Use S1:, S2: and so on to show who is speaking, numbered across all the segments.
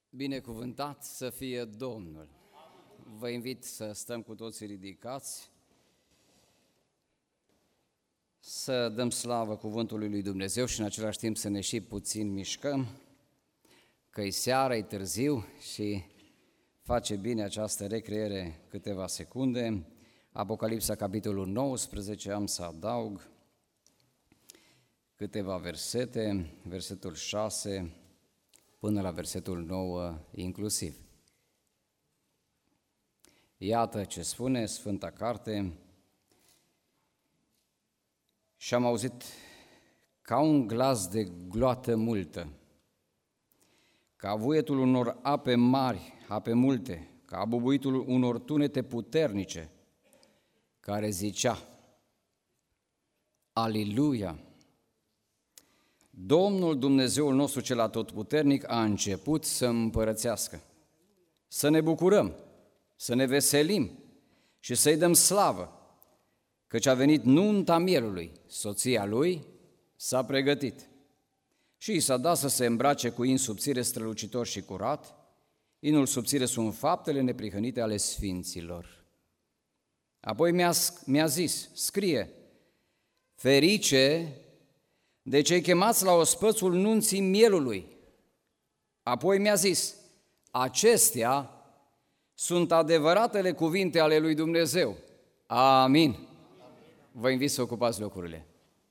S1: Binecuvântat să fie Domnul! Vă invit să stăm cu toții ridicați, să dăm slavă cuvântului lui Dumnezeu și în același timp să ne și puțin mișcăm, că-i seara, e târziu și face bine această recreere câteva secunde. Apocalipsa, capitolul 19, am să adaug câteva versete, versetul 6 până la versetul 9 inclusiv. Iată ce spune Sfânta Carte: și am auzit ca un glas de gloată multă, ca vuietul unor ape mari, ape multe, ca bubuitul unor tunete puternice, care zicea: Aliluia! Domnul Dumnezeul nostru cel atotputernic a început să împărățească. Să ne bucurăm, să ne veselim și să-i dăm slavă, căci a venit nunta mielului, soția lui s-a pregătit. Și i s-a dat să se îmbrace cu in subțire strălucitor și curat. Inul subțire sunt faptele neprihănite ale sfinților. Apoi mi-a zis: scrie, ferice de cei chemați la ospățul nunții mielului. Apoi mi-a zis: acestea sunt adevăratele cuvinte ale lui Dumnezeu. Amin. Vă invit să ocupați locurile.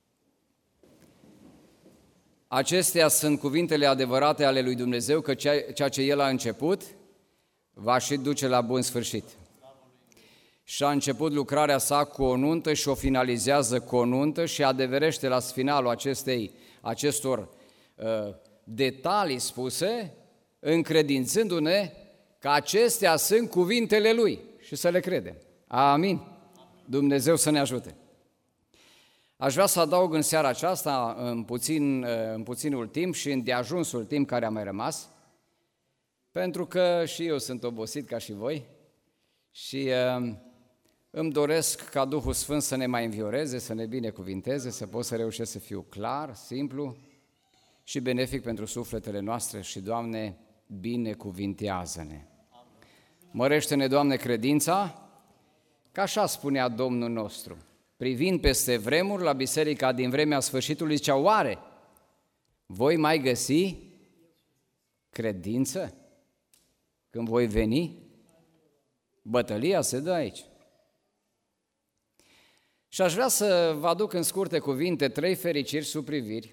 S1: Acestea sunt cuvintele adevărate ale lui Dumnezeu, că ceea ce El a început va și duce la bun sfârșit. Și a început lucrarea sa cu o nuntă și o finalizează cu o nuntă și adeverește la finalul acestor detalii spuse, încredințându-ne că acestea sunt cuvintele Lui și să le credem. Amin. Dumnezeu să ne ajute. Aș vrea să adaug în seara aceasta, în puținul timp și în deajunsul timp care a mai rămas, pentru că și eu sunt obosit ca și voi și îmi doresc ca Duhul Sfânt să ne mai învioreze, să ne binecuvinteze, să pot să reușesc să fiu clar, simplu și benefic pentru sufletele noastre și, Doamne, binecuvintează-ne. Mărește-ne, Doamne, credința, că așa spunea Domnul nostru, privind peste vremuri la biserica din vremea sfârșitului, zicea: oare voi mai găsi credință când voi veni? Bătălia se dă aici. Și aș vrea să vă aduc în scurte cuvinte 3 fericiri sub priviri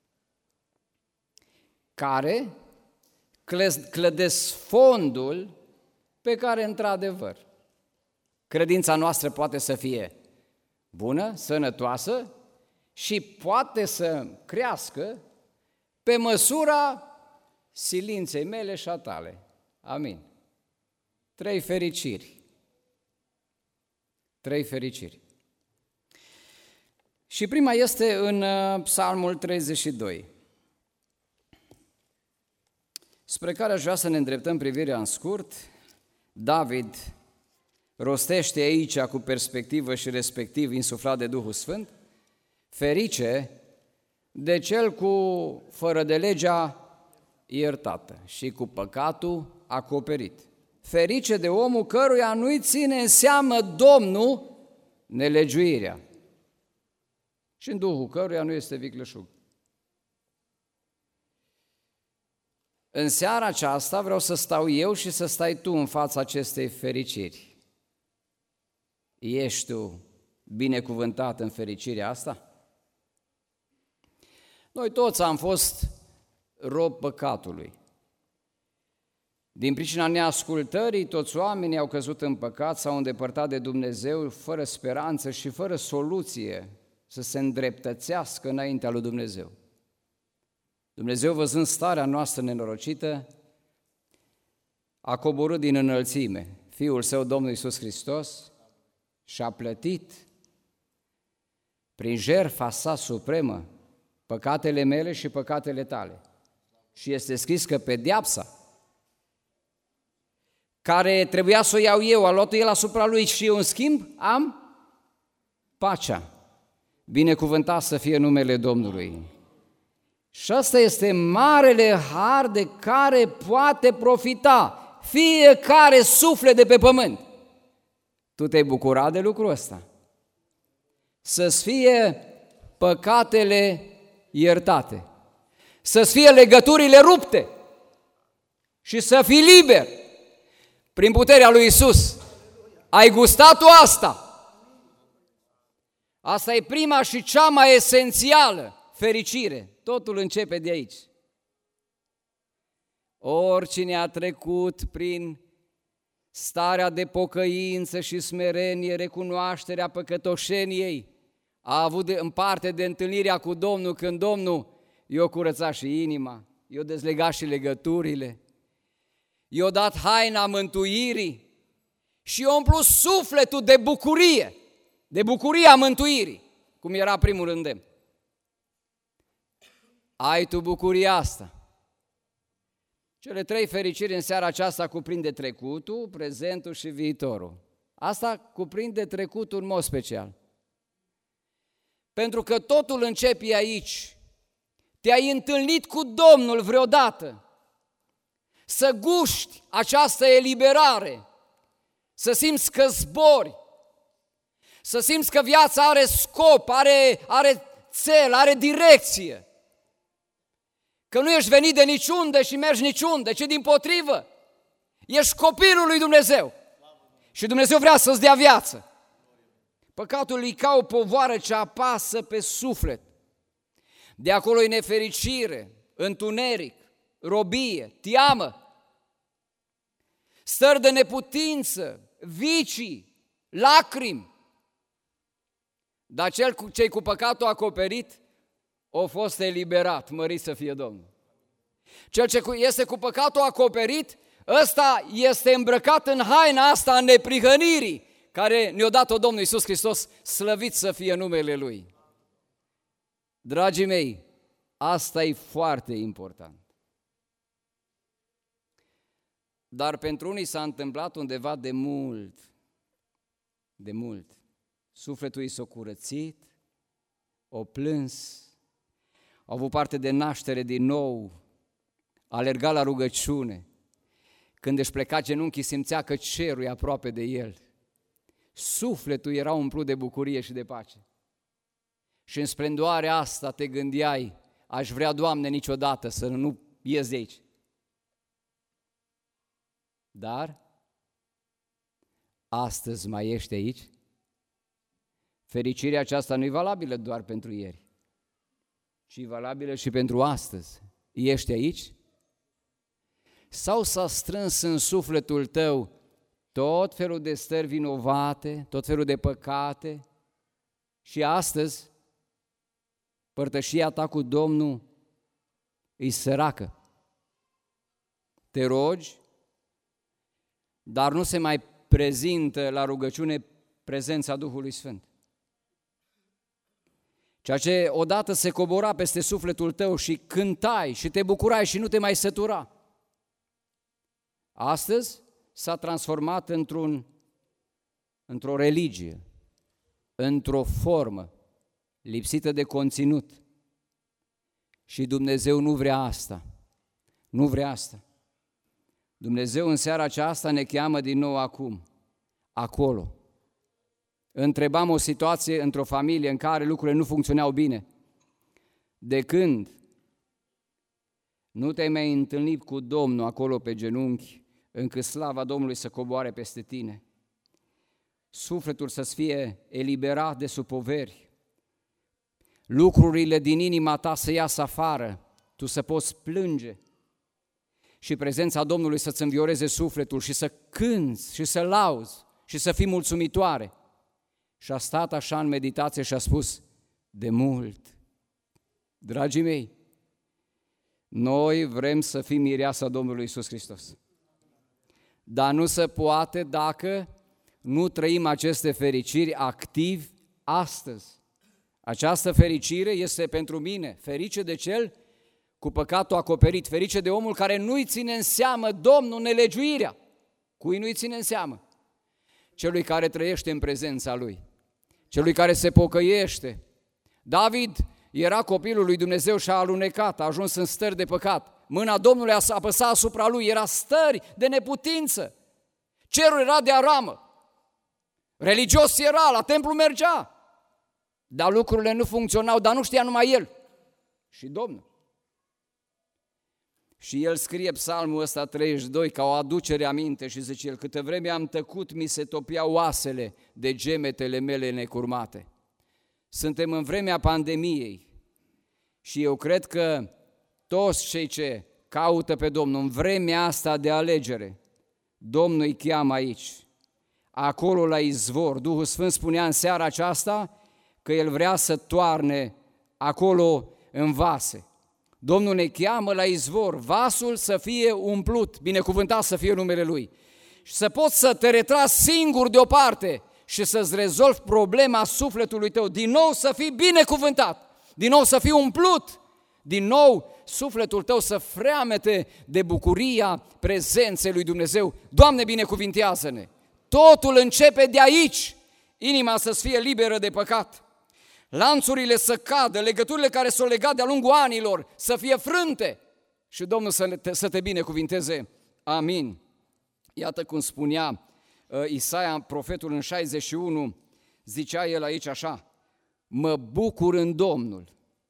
S1: care clădesc fondul pe care, într-adevăr, credința noastră poate să fie bună, sănătoasă și poate să crească pe măsura silinței mele și a tale. Amin. 3 fericiri. 3 fericiri. Și prima este în Psalmul 32, spre care aș vrea să ne îndreptăm privirea în scurt. David rostește aici cu perspectivă și respectiv insuflat de Duhul Sfânt: ferice de cel cu fără de legea iertată și cu păcatul acoperit. Ferice de omul căruia nu-i ține în seamă Domnul nelegiuirea și în Duhul căruia nu este vicleșug. În seara aceasta vreau să stau eu și să stai tu în fața acestei fericiri. Ești tu binecuvântat în fericirea asta? Noi toți am fost rob păcatului. Din pricina neascultării, toți oamenii au căzut în păcat, s-au îndepărtat de Dumnezeu fără speranță și fără soluție să se îndreptățească înaintea lui Dumnezeu. Dumnezeu, văzând starea noastră nenorocită, a coborât din înălțime Fiul Său, Domnul Iisus Hristos, și a plătit prin jertfa Sa supremă păcatele mele și păcatele tale. Și este scris că pedeapsa care trebuia să o iau eu, a luat-o El asupra Lui și eu, în schimb, am pacea. Binecuvântat să fie numele Domnului. Și asta este marele har de care poate profita fiecare suflet de pe pământ. Tu te-ai bucurat de lucrul ăsta? Să-ți fie păcatele iertate, să-ți fie legăturile rupte și să fii liber prin puterea lui Iisus. Ai gustat-o asta? Asta e prima și cea mai esențială fericire. Totul începe de aici. Oricine a trecut prin starea de pocăință și smerenie, recunoașterea păcătoșeniei, a avut în parte de întâlnirea cu Domnul, când Domnul i-a curățat și inima, i-a dezlegat și legăturile, i-a dat haina mântuirii și i-a umplut sufletul de bucuria mântuirii, cum era primul îndemn. Ai tu bucuria asta? Cele 3 fericiri în seara aceasta cuprinde trecutul, prezentul și viitorul. Asta cuprinde trecutul în mod special. Pentru că totul începe aici. Te-ai întâlnit cu Domnul vreodată? Să guști această eliberare, să simți că zbori, să simți că viața are scop, are țel, are direcție. Că nu ești venit de niciunde și mergi niciunde, ci dimpotrivă, ești copilul lui Dumnezeu și Dumnezeu vrea să-ți dea viață. Păcatul e ca o povară ce apasă pe suflet. De acolo e nefericire, întuneric, robie, teamă, stări de neputință, vicii, lacrimi. Dar cei cu păcatul acoperit a fost eliberat, mărit să fie Domnul. Cel ce este cu păcatul acoperit, ăsta este îmbrăcat în haina asta a neprihănirii, care ne-a dat-o Domnul Iisus Hristos, slăvit să fie numele Lui. Dragii mei, asta e foarte important. Dar pentru unii s-a întâmplat undeva de mult. Sufletul i s-a curățit, o plâns, au avut parte de naștere din nou, alerga la rugăciune. Când își pleca genunchii, simțea că cerul e aproape de el. Sufletul era umplut de bucurie și de pace. Și în splendoarea asta te gândeai, aș vrea, Doamne, niciodată să nu ies de aici. Dar astăzi mai ești aici? Fericirea aceasta nu e valabilă doar pentru ieri, ci e valabilă și pentru astăzi. Ești aici? Sau s-a strâns în sufletul tău tot felul de stări vinovate, tot felul de păcate și astăzi părtășia ta cu Domnul e săracă? Te rogi, dar nu se mai prezintă la rugăciune prezența Duhului Sfânt. Ceea ce odată se cobora peste sufletul tău și cântai și te bucurai și nu te mai sătura, astăzi s-a transformat într-o religie, într-o formă lipsită de conținut. Și Dumnezeu nu vrea asta. Nu vrea asta. Dumnezeu în seara aceasta ne cheamă din nou acolo. Întrebam o situație într-o familie în care lucrurile nu funcționau bine. De când nu te-ai mai întâlnit cu Domnul acolo pe genunchi, încât slava Domnului să coboare peste tine, sufletul să-ți fie eliberat de sub poveri, lucrurile din inima ta să iasă afară, tu să poți plânge și prezența Domnului să-ți învioreze sufletul și să cânți și să lauzi și să fii mulțumitoare. Și a stat așa în meditație și a spus, de mult. Dragii mei, noi vrem să fim mireasa Domnului Iisus Hristos. Dar nu se poate dacă nu trăim aceste fericiri activ astăzi. Această fericire este pentru mine ferice de cel cu păcatul acoperit, ferice de omul care nu-i ține în seamă Domnul nelegiuirea. Cui nu-i ține în seamă? Celui care trăiește în prezența Lui, celui care se pocăiește. David era copilul lui Dumnezeu și a alunecat, a ajuns în stări de păcat. Mâna Domnului a apăsat asupra lui, era stări de neputință. Cerul era de aramă. Religios era, la templu mergea. Dar lucrurile nu funcționau, dar nu știa numai el. Și Domnul. Și el scrie psalmul ăsta 32 ca o aducere aminte și zice el: câtă vreme am tăcut, mi se topiau oasele de gemetele mele necurmate. Suntem în vremea pandemiei și eu cred că toți cei ce caută pe Domnul în vremea asta de alegere, Domnul îi cheamă aici, acolo la izvor. Duhul Sfânt spunea în seara aceasta că El vrea să toarne acolo în vase. Domnul ne cheamă la izvor, vasul să fie umplut, binecuvântat să fie numele Lui. Și să poți să te retragi singur deoparte și să-ți rezolvi problema sufletului tău, din nou să fii binecuvântat, din nou să fii umplut, din nou sufletul tău să freamete de bucuria prezenței lui Dumnezeu. Doamne, binecuvintează-ne! Totul începe de aici, inima să-ți fie liberă de păcat, lanțurile să cadă, legăturile care s-au legat de-a lungul anilor să fie frânte și Domnul să te binecuvinteze. Amin. Iată cum spunea Isaia, profetul, în 61, zicea el aici așa: mă bucur în Domnul.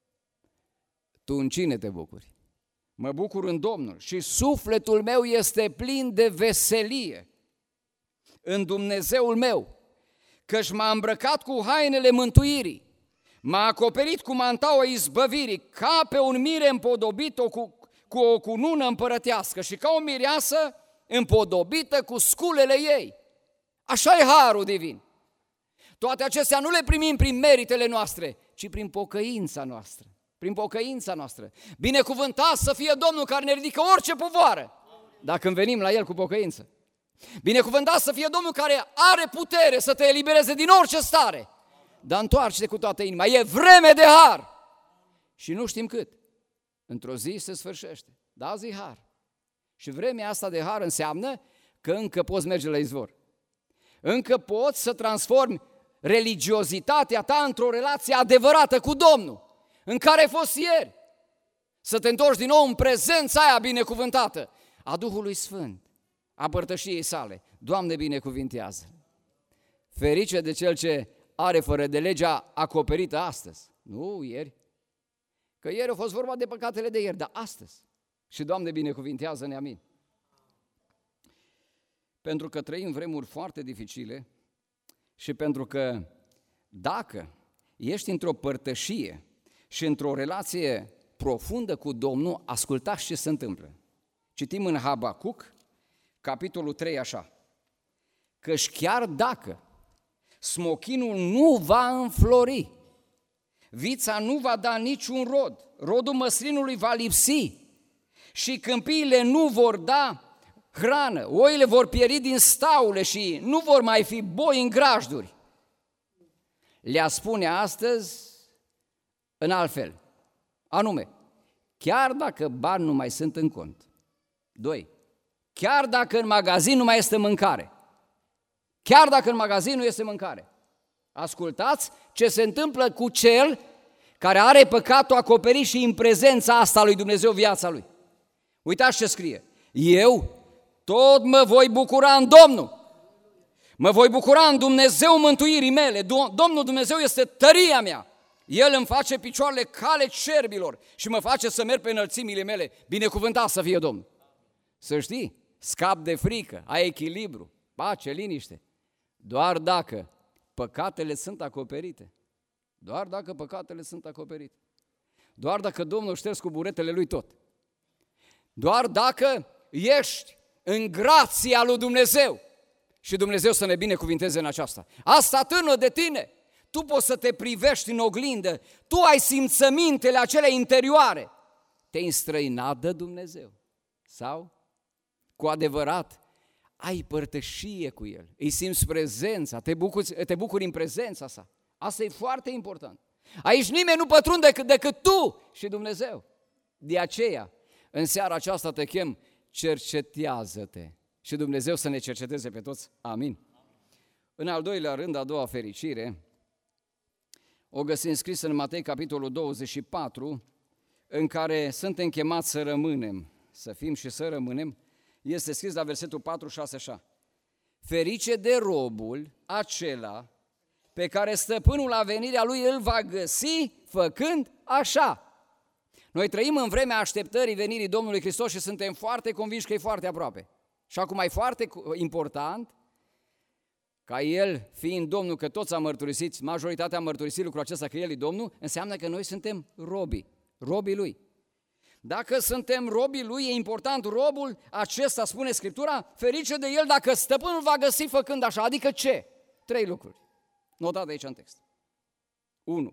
S1: Tu în cine te bucuri? Mă bucur în Domnul și sufletul meu este plin de veselie în Dumnezeul meu, căci m-a îmbrăcat cu hainele mântuirii, m-a acoperit cu mantaua izbăvirii, ca pe un mire împodobit cu o cunună împărătească și ca o mireasă împodobită cu sculele ei. Așa e harul divin. Toate acestea nu le primim prin meritele noastre, ci prin pocăința noastră. Prin pocăința noastră. Binecuvântat să fie Domnul care ne ridică orice povoară, dacă venim la El cu pocăință. Binecuvântat să fie Domnul care are putere să te elibereze din orice stare. Dar întoarce-te cu toată inima. E vreme de har. Și nu știm cât. Într-o zi se sfârșește. Dar azi e har. Și vremea asta de har înseamnă că încă poți merge la izvor. Încă poți să transformi religiozitatea ta într-o relație adevărată cu Domnul, în care ai fost ieri. Să te întorci din nou în prezența aia binecuvântată a Duhului Sfânt, a părtășiei sale. Doamne, binecuvintează! Ferice de cel ce are fără de legea acoperită astăzi, nu ieri. Că ieri a fost vorba de păcatele de ieri, dar astăzi. Și Doamne, binecuvintează-ne, amin. Pentru că trăim vremuri foarte dificile și pentru că dacă ești într-o părtășie și într-o relație profundă cu Domnul, ascultați ce se întâmplă. Citim în Habacuc, capitolul 3, așa: căci chiar dacă smochinul nu va înflori, vița nu va da niciun rod, rodul măslinului va lipsi și câmpiile nu vor da hrană, oile vor pieri din staule și nu vor mai fi boi în grajduri. Le-a spune astăzi în alt fel, anume, chiar dacă bani nu mai sunt în cont. 2. Chiar dacă în magazin nu mai este mâncare. Chiar dacă în magazin nu este mâncare. Ascultați ce se întâmplă cu cel care are păcatul acoperit și în prezența asta lui Dumnezeu viața lui. Uitați ce scrie: eu tot mă voi bucura în Domnul. Mă voi bucura în Dumnezeu mântuirii mele. Domnul Dumnezeu este tăria mea. El îmi face picioarele cale cerbilor și mă face să merg pe înălțimile mele. Binecuvântat să fie Domnul. Să știi, scap de frică, ai echilibru, pace, liniște. Doar dacă păcatele sunt acoperite. Doar dacă păcatele sunt acoperite. Doar dacă Domnul șterge cu buretele Lui tot. Doar dacă ești în grația lui Dumnezeu și Dumnezeu să ne binecuvinteze în aceasta. Asta tână de tine. Tu poți să te privești în oglindă, tu ai simțămintele acelea interioare. Te-ai înstrăinat de Dumnezeu sau cu adevărat ai părtășie cu El, îi simți prezența, te bucuri în prezența sa. Asta e foarte important. Aici nimeni nu pătrunde decât tu și Dumnezeu. De aceea, în seara aceasta te chem, cercetează-te și Dumnezeu să ne cerceteze pe toți. Amin. În al doilea rând, a doua fericire, o găsim scrisă în Matei, capitolul 24, în care suntem chemați să rămânem, să fim și să rămânem. Este scris la versetul 4, 6, așa. Ferice de robul acela pe care stăpânul la venirea lui îl va găsi făcând așa. Noi trăim în vremea așteptării venirii Domnului Hristos și suntem foarte convinși că e foarte aproape. Și acum e foarte important ca El, fiind Domnul, că toți am mărturisit, majoritatea am mărturisit lucrul acesta că El e Domnul, înseamnă că noi suntem robii Lui. Dacă suntem robii Lui, e important, robul acesta, spune Scriptura, ferice de el dacă stăpânul va găsi făcând așa. Adică ce? 3 lucruri. Notate aici în text. 1.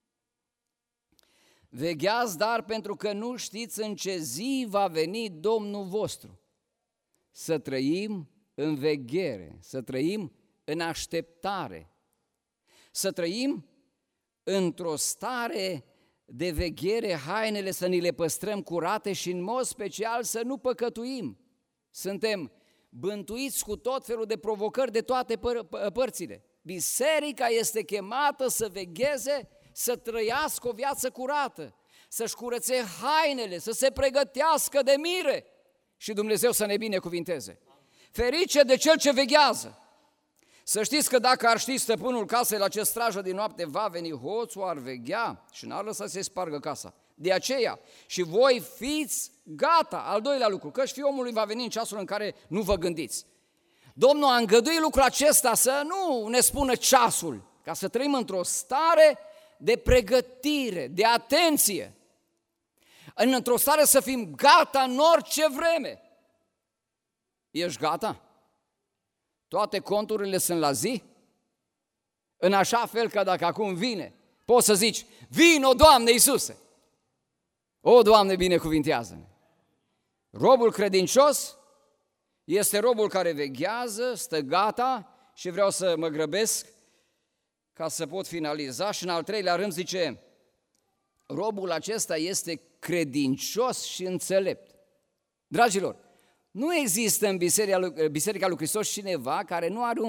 S1: Vegheați, dar pentru că nu știți în ce zi va veni Domnul vostru. Să trăim în veghere, să trăim în așteptare, să trăim într-o stare de veghere, hainele să ni le păstrăm curate și în mod special să nu păcătuim. Suntem bântuiți cu tot felul de provocări de toate părțile. Biserica este chemată să vegheze, să trăiască o viață curată, să-și curățe hainele, să se pregătească de mire și Dumnezeu să ne binecuvinteze. Ferice de cel ce veghează. Să știți că dacă ar ști stăpânul casei la ce strajă din noapte va veni hoțul, ar veghea și n-ar lăsa să-i spargă casa. De aceea și voi fiți gata, al doilea lucru, căci Fiul omului va veni în ceasul în care nu vă gândiți. Domnul a îngăduit lucrul acesta să nu ne spună ceasul, ca să trăim într-o stare de pregătire, de atenție, într-o stare să fim gata în orice vreme. Ești gata? Toate conturile sunt la zi? În așa fel că dacă acum vine, poți să zici, vino, Doamne Iisuse! O, Doamne, binecuvintează-ne! Robul credincios este robul care veghează, stă gata și vreau să mă grăbesc ca să pot finaliza. Și în al treilea rând zice, robul acesta este credincios și înțelept. Dragilor, nu există în Biserica lui Hristos cineva care nu are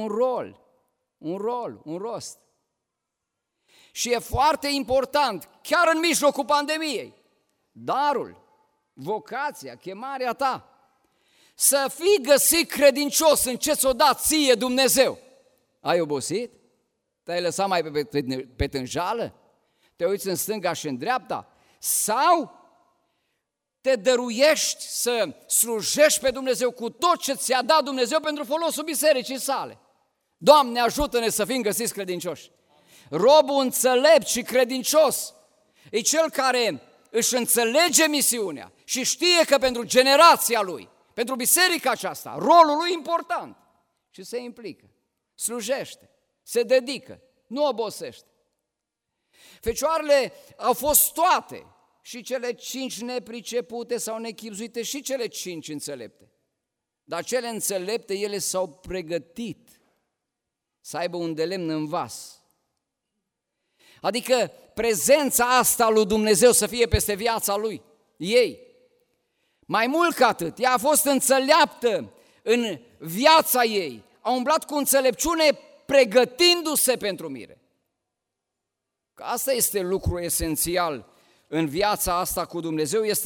S1: un rost. Și e foarte important, chiar în mijlocul pandemiei, darul, vocația, chemarea ta, să fii găsit credincios în ce ți-o dat ție Dumnezeu. Ai obosit? Te-ai lăsat mai pe tânjală? Te uiți în stânga și în dreapta? Sau te dăruiești să slujești pe Dumnezeu cu tot ce ți-a dat Dumnezeu pentru folosul bisericii sale? Doamne, ajută-ne să fim găsiți credincioși. Robul înțelept și credincios e cel care își înțelege misiunea și știe că pentru generația lui, pentru biserica aceasta, rolul lui e important și se implică, slujește, se dedică, nu obosește. Fecioarele au fost toate, și cele 5 nepricepute sau nechibzuite și cele 5 înțelepte. Dar cele înțelepte, ele s-au pregătit să aibă un de lemn în vas. Adică prezența asta lui Dumnezeu să fie peste viața lui, ei. Mai mult ca atât, ea a fost înțeleaptă în viața ei, a umblat cu înțelepciune pregătindu-se pentru mire. Că asta este lucru esențial în viața asta cu Dumnezeu, este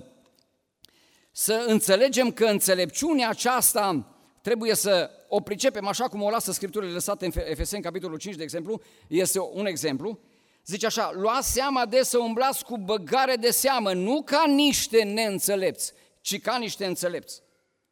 S1: să înțelegem că înțelepciunea aceasta trebuie să o pricepem așa cum o lasă Scripturile lăsate în Efeseni, capitolul 5, de exemplu, este un exemplu. Zice așa, luați seama de să umblați cu băgare de seamă, nu ca niște neînțelepți, ci ca niște înțelepți.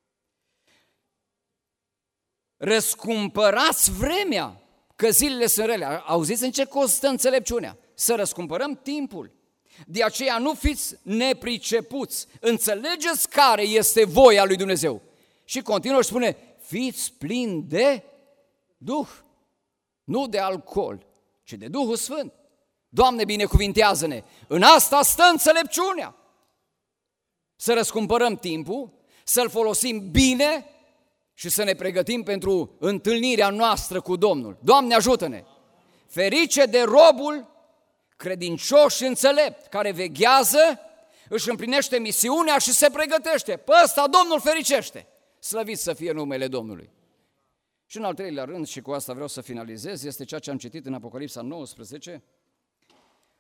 S1: Răscumpărați vremea, că zilele sunt rele. Auziți în ce costă înțelepciunea? Să răscumpărăm timpul. De aceea nu fiți nepricepuți, înțelegeți care este voia lui Dumnezeu. Și continuă și spune, fiți plini de Duh, nu de alcool, ci de Duhul Sfânt. Doamne, binecuvintează-ne! În asta stă înțelepciunea. Să răscumpărăm timpul, să-l folosim bine și să ne pregătim pentru întâlnirea noastră cu Domnul. Doamne, ajută-ne! Ferice de robul credincios și înțelept, care veghează, își împlinește misiunea și se pregătește. Pe ăsta Domnul fericește. Slăvit să fie numele Domnului. Și în al treilea rând, și cu asta vreau să finalizez, este ceea ce am citit în Apocalipsa 19,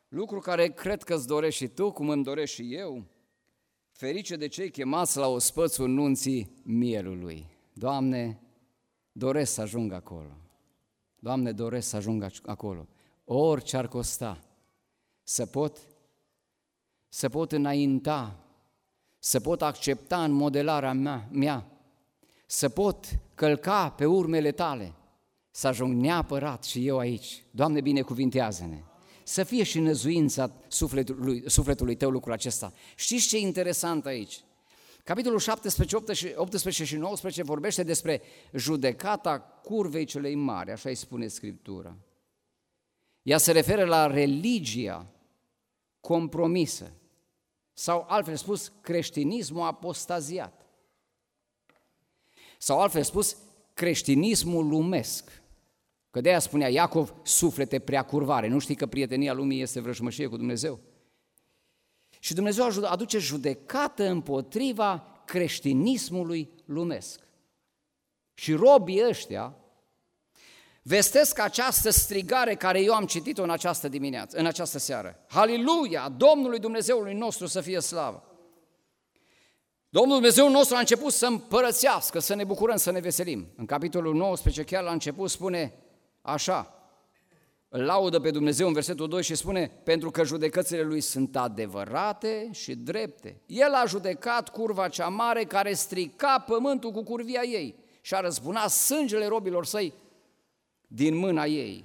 S1: lucru care cred că îți dorești și tu, cum îmi doresc și eu, ferice de cei chemați la ospățul nunții mielului. Doamne, doresc să ajung acolo. Doamne, doresc să ajung acolo. Orice ar costa, să pot înainta, să pot accepta în modelarea mea, să pot călca pe urmele tale, să ajung neapărat și eu aici. Doamne, binecuvintează-ne! Să fie și năzuința sufletului tău lucrul acesta. Știți ce e interesant aici? Capitolul 17, 18 și 19 vorbește despre judecata curvei celei mari, așa îi spune Scriptura. Ea se referă la religia compromisă, sau altfel spus, creștinismul apostaziat. Sau altfel spus, creștinismul lumesc. Că de-aia spunea Iacov, suflete prea curvare. Nu știi că prietenia lumii este vrăjmășie cu Dumnezeu? Și Dumnezeu aduce judecată împotriva creștinismului lumesc. Și robii ăștia vestesc această strigare care eu am citit-o în această dimineață, în această seară. Haliluia! Domnului Dumnezeului nostru să fie slavă! Domnul Dumnezeu nostru a început să împărățească, să ne bucurăm, să ne veselim. În capitolul 19, chiar la început, spune așa, îl laudă pe Dumnezeu în versetul 2 și spune, pentru că judecățile Lui sunt adevărate și drepte. El a judecat curva cea mare care strica pământul cu curvia ei și a răzbunat sângele robilor săi din mâna ei.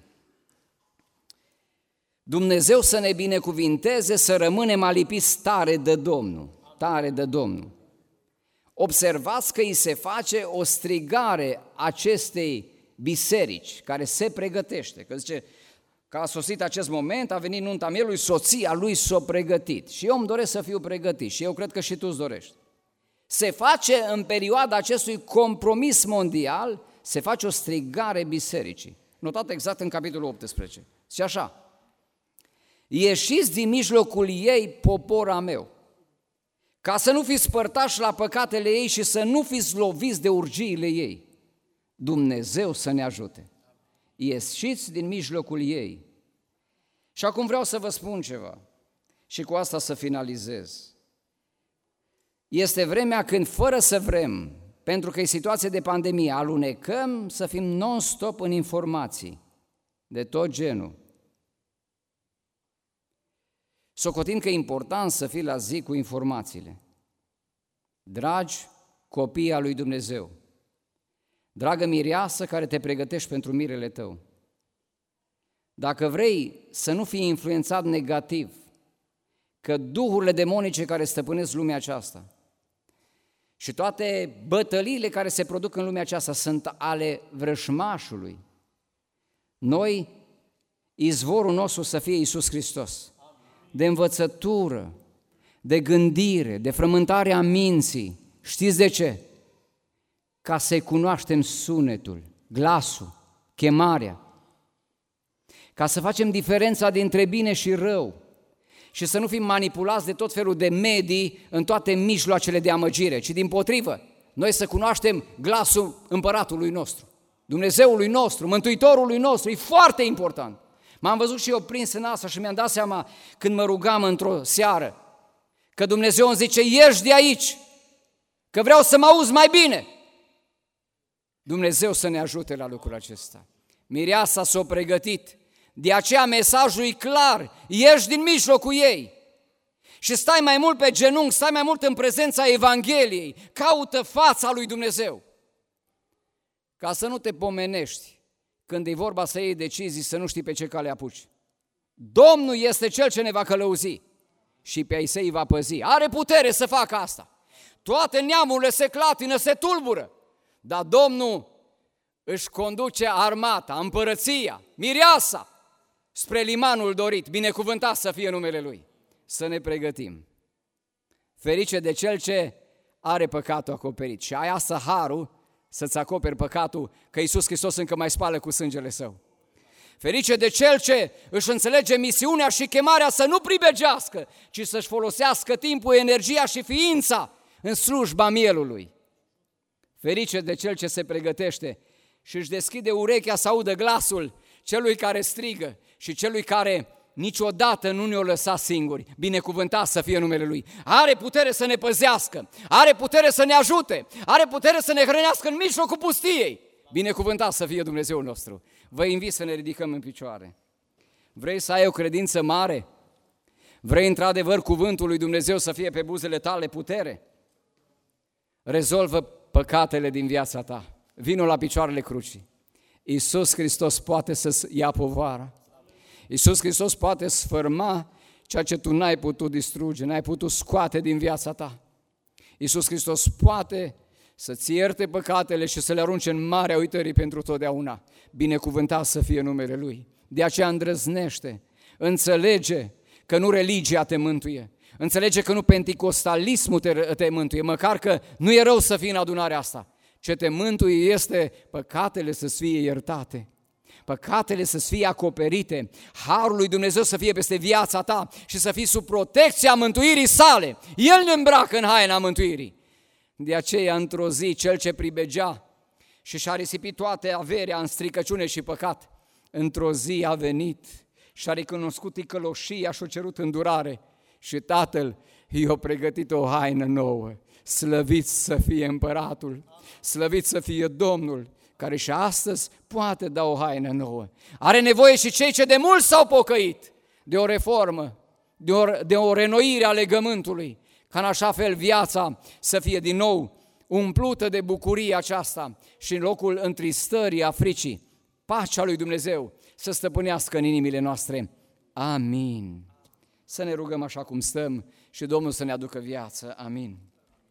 S1: Dumnezeu să ne binecuvinteze, să rămânem alipiți tare de Domnul, tare de Domnul. Observați că îi se face o strigare acestei biserici care se pregătește, că zice că a sosit acest moment, a venit nunta mielului, soția lui s-a pregătit și eu îmi doresc să fiu pregătit și eu cred că și tu îți dorești. Se face în perioada acestui compromis mondial, se face o strigare bisericii, notat exact în capitolul 18, și așa, ieșiți din mijlocul ei, popora meu, ca să nu fiți părtași la păcatele ei și să nu fiți loviți de urgiile ei. Dumnezeu să ne ajute. Ieșiți din mijlocul ei. Și acum vreau să vă spun ceva și cu asta să finalizez. Este vremea când, fără să vrem, pentru că e situație de pandemie, alunecăm să fim non-stop în informații de tot genul. Socotind că e important să fii la zi cu informațiile. Dragi copii al lui Dumnezeu, dragă mireasă care te pregătești pentru mirele tău, dacă vrei să nu fii influențat negativ, că duhurile demonice care stăpânesc lumea aceasta și toate bătăliile care se produc în lumea aceasta sunt ale vrăjmașului, noi, izvorul nostru să fie Iisus Hristos, de învățătură, de gândire, de frământare a minții. Știți de ce? Ca să-i cunoaștem sunetul, glasul, chemarea, ca să facem diferența dintre bine și rău și să nu fim manipulați de tot felul de medii în toate mijloacele de amăgire, ci dimpotrivă, noi să cunoaștem glasul împăratului nostru, Dumnezeului nostru, Mântuitorului nostru, e foarte important. M-am văzut și eu prins în asta și mi-am dat seama când mă rugam într-o seară că Dumnezeu îmi zice, ieși de aici, că vreau să mă auzi mai bine. Dumnezeu să ne ajute la lucrul acesta. Mireasa s-a pregătit, de aceea mesajul e clar, ieși din mijlocul ei și stai mai mult pe genunchi, stai mai mult în prezența Evangheliei, caută fața lui Dumnezeu, ca să nu te pomenești când e vorba să iei decizii, să nu știi pe ce cale apuci. Domnul este Cel ce ne va călăuzi și pe ai săi va păzi. Are putere să facă asta. Toate neamurile se clatină, se tulbură, dar Domnul își conduce armata, împărăția, mireasa, spre limanul dorit, binecuvântat să fie numele Lui. Să ne pregătim. Ferice de cel ce are păcatul acoperit și ai asta harul să-ți acoperi păcatul, că Iisus Hristos încă mai spală cu sângele Său. Ferice de cel ce își înțelege misiunea și chemarea să nu pribegească, ci să-și folosească timpul, energia și ființa în slujba mielului. Ferice de cel ce se pregătește și își deschide urechea să audă glasul celui care strigă și celui care niciodată nu ne-o lăsa singuri, binecuvântat să fie numele Lui. Are putere să ne păzească, are putere să ne ajute, are putere să ne hrănească în mijlocul pustiei. Binecuvântat să fie Dumnezeul nostru. Vă invit să ne ridicăm în picioare. Vrei să ai o credință mare? Vrei într-adevăr cuvântul lui Dumnezeu să fie pe buzele tale putere? Rezolvă păcatele din viața ta. Vino la picioarele crucii. Iisus Hristos poate să ia povara. Iisus Hristos poate sfârma ceea ce tu n-ai putut distruge, n-ai putut scoate din viața ta. Iisus Hristos poate să-ți ierte păcatele și să le arunce în marea uitării pentru totdeauna. Binecuvântat să fie numele Lui. De aceea îndrăznește, înțelege că nu religia te mântuie, înțelege că nu penticostalismul te mântuie, măcar că nu e rău să fii în adunarea asta. Ce te mântuie este păcatele să-ți fie iertate, păcatele să-ți fie acoperite, harul lui Dumnezeu să fie peste viața ta și să fii sub protecția mântuirii sale. El ne îmbracă în haina mântuirii. De aceea, într-o zi, cel ce pribegea și și-a risipit toate averea în stricăciune și păcat, într-o zi a venit și a recunoscut ticăloșia și a cerut îndurare și Tatăl i-a pregătit o haină nouă. Slăvit să fie Împăratul, slăvit să fie Domnul, care și astăzi poate da o haină nouă. Are nevoie și cei ce de mult s-au pocăit de o reformă, de o renoire a legământului, ca în așa fel viața să fie din nou umplută de bucurie aceasta și în locul întristării, a fricii, pacea lui Dumnezeu să stăpânească în inimile noastre. Amin. Să ne rugăm așa cum stăm și Domnul să ne aducă viață. Amin.